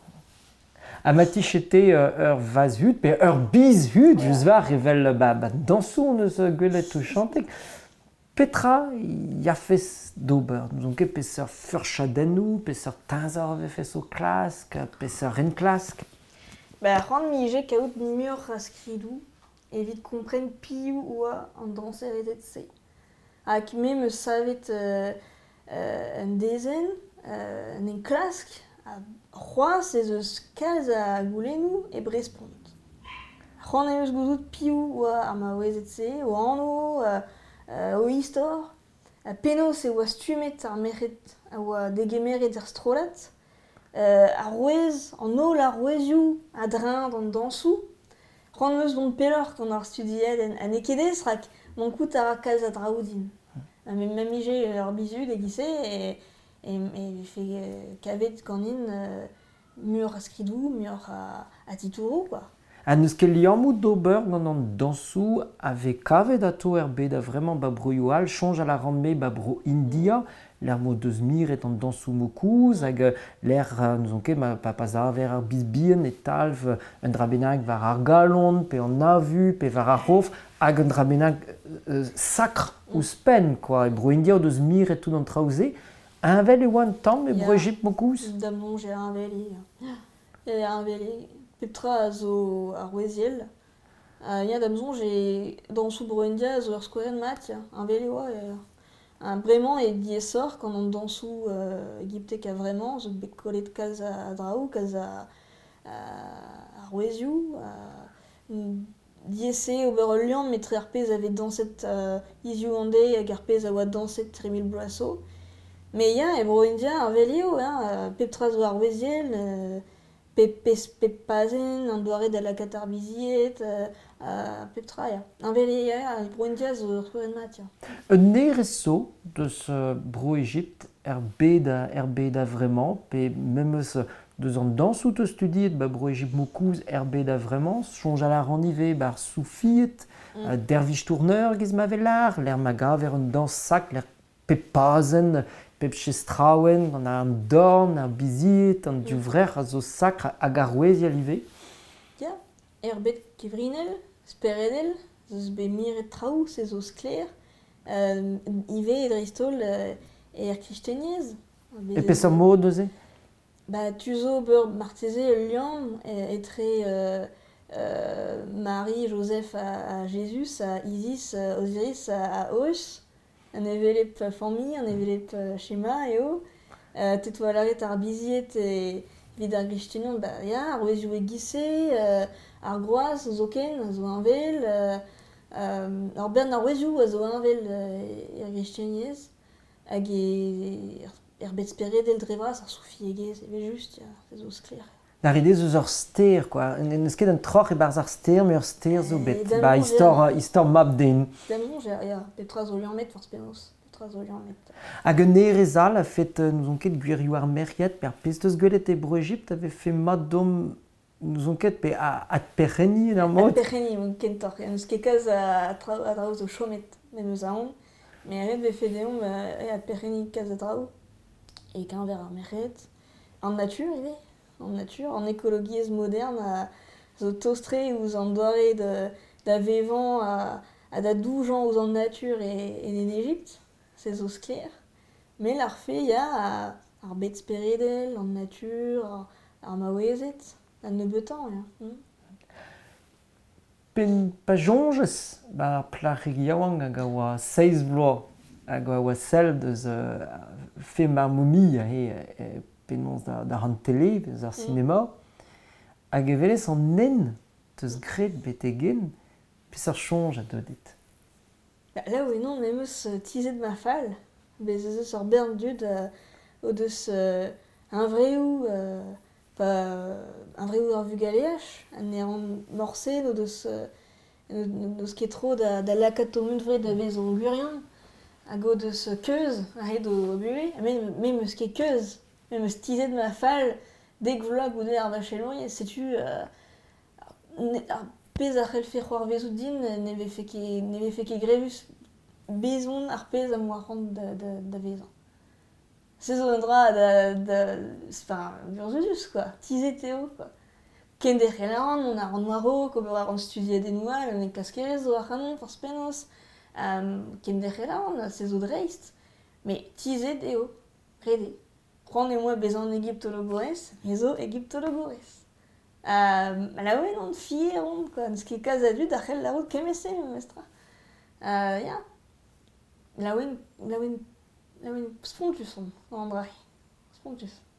A matichete uh, ur vaz hud, pe ur biz hud, yeah. Jus var evel ba, ba dansou neus uh, gwelet o chantek. Petra, ya fes d'ober, nous on ket peseur furchadennou, peseur tazor vefes o klask, peseur ren klask. Ba, c'hoant mije kaout mur a skridou, evit kompren piou oa an danseret se. Hag me me savet uh, uh, un dezen, uh, en klask, a c'hoaz ez eus kalz a goulennou e brespont. C'hoant e eus gouzout piou oa ar ma oezet se, o anno, uh, uh, o istor, a penaos e oa stumet ar merc'het, a oa degemeret ar strolat, Uh, a rouez, an holl a rouezioù a dreñt an dansou. C'hoant eus dont peloc'h gant ar studiet en, en ekedez rak mankout a ra kalz a draoù din. Mm. Me ma mije ur bizud e gise e, e, e fe kavet gant in uh, mur a skridou, mur a, a titourou, quoi. A neus ket liammoù d'ober gant an dansou ave kavet ato er bet a vraiment ba broioal, chanj a la randme ba bro India, l'er mo deus miret an dansou mokouz, hag euh, l'er euh, nous on ket ma pa pa zaver ar bizbien et talv euh, un dra bennak var ar galon, pe an avu, pe var ar hof, hag un dra bennak euh, sakr ouz pen, quoi. E bro India o deus miret tout an traoze, un vel e oan tamm e bro Ya. Egypt mokouz. Damnon, j'ai un veli. Il un veli. Petra a zo ar weziel. Uh, ya damzon, j'ai dans sous Burundi, zo ur skoren mat, ya. Un veli oa. Ya. Un vraiment et diesor quand on dans sous euh, Égypte a vraiment, zo bet kolet kaz a draou, kaz a ar weziou. Diese ober ul liant, met tre ar pez avait danset uh, iziou ande, hag ar pez a oa danset tremil bloasso. Mais ya, e bro India, un velio, hein, petra zo ar weziel, euh, pep pep pep pazen, an doare da la katar biziet, euh, euh, petra, ya. Un velio, ya, e bro India zo ur skoren mat, ya. Un nereso deus euh, bro Egypt er bet a, er bet a vraiment, pe même eus deus an dansou te studiet ba bro Egypt mokouz er bet a vraiment, sonj a la randive bar soufiet, mm. euh, dervish tourneur giz ma velar, l'er maga ver un dans sak, l'er pep pazen, pep chestraouen, an a an dorn, an biziet, an duvrer a zo sakr hag ar wezi alive. Ya, er bet kevrinel, speredel, zeus be miret traoù, se zo skler, euh, ive e dristol euh, e er kristeniez. E pes ar mod neuze? Bah, tu zo beur marteze liam etre euh, euh, Marie, Joseph à, à Jésus, à Isis, à Osiris, à, à Os, an evelep famille, an evelep Shema eo, euh, tetoualaret ar biziet e vid ar glistenion, bah, ya, ar weziou e gise, euh, ar groaz, zo ken, a zo anvel, euh, euh, ar bern ar weziou a zo anvel euh, ar glisteniez, hag e er bet speredel drevras ar soufi egez, eve just, ya, se zo skler. N'ar idez eus ur ster, quoi. Neus ket un troc'h e barz ar ster, me ur ster zo bet. Eh, Ba, istor, istor map den. Damnon, j'ai, ya, petra zo liamet force penos, petra zo liamet. Hag un nerezal a fet, euh, nous on ket gwirioù ar meriet, per pez deus gwelet e bro Egypt ave fe mat dom, nous on ket pe a, at perreni en ar mod. At perreni, mon kentor, ya neus ket kaz a traoù a draoù zo chomet, men eus a on, me ret ve fe deom e at perreni kaz a draoù, e kan ver ar meriet, en nature, eve, en nature, en écologiez moderne, a zo tostre ouz an doare de, da vevan a, a da doujan ouz an nature e, e en Egypte, se zo skler. Me l'ar fe ya a, ar bet speredel, an nature, ar, ar maouezet, an neubetan, ya. Mm. Pen pa jonges, ba plac'h yaouank hag a oa seiz bloaz, hag a oa sel deus uh, fe mar momi a he e, penons da, da ran tele, deus ar cinema, hag e velez an nen deus gret bet egen, pez ar chonj a deudet. Bah, là où non, même eus euh, tizet ma fall, bez eus ur bern dud euh, o deus euh, un vreou, euh, pa, euh, un vreou ar vugaleach, an e an morse o deus, euh, deus ket tro da, da lakat o mund vre da vez o gurion, hag o deus keuz, a red o bue, men me eus ket keuz, men eus tizet ma fall, dek vlog ou de ar vacheloie, setu euh, ar pez ar c'hellfe c'hoar vezout din, neve fe ket, neve fe ket grevus bezon ar pez am war rand da, da, da vezan. Se zo un dra da, da, enfin, burzudus, quoi, tizet eo, quoi. Ken de c'hellan, on a ran waro, ko beur a ran studiet denoual, on e kaskerez zo ar c'hanon, force penos, um, ken de c'hellan, se zo dreist, me tizet eo, rede. Ran e moa bezan egyptologorez, me zo egyptologorez. Euh, la ouais non fier on quoi ce qui est cas adus d'après la route kemese mestra euh ya la ouais la ouais la ouais spontus on en vrai spontus